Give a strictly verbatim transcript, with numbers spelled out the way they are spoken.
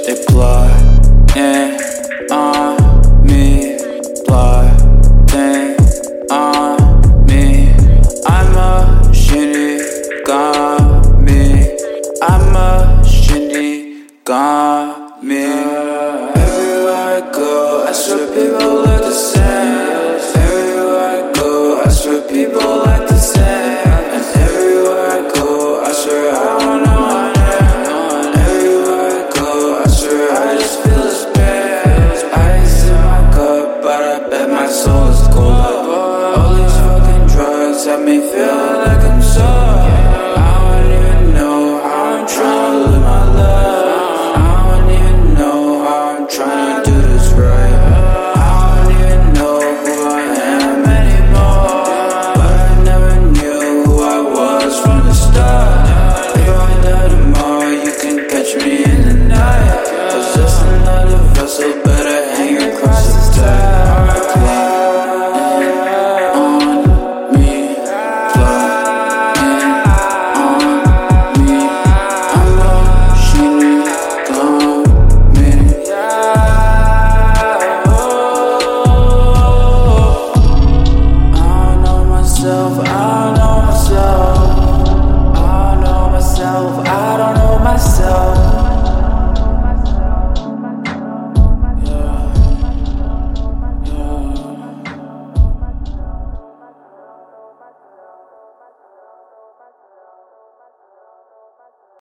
They plotting on me, plotting on me. I'm a Shinigami, I'm a Shinigami. Everywhere I go, I swear people look the same. Everywhere I go, I swear people like the same. And everywhere I go, I swear I don't know my name. Everywhere I go, I swear I just feel this pain. Ice in my cup, but I bet my soul is cold. All these fucking drugs have me feeling like I'm sore. I don't even know how I'm trying to live my life. I don't even know how I'm trying to do this right. I don't even know who I am anymore, but I never knew who I was from the start. If I die tomorrow, you can catch me in the night. Cause just another vessel, better hang across the tide. I don't know myself, I don't know myself.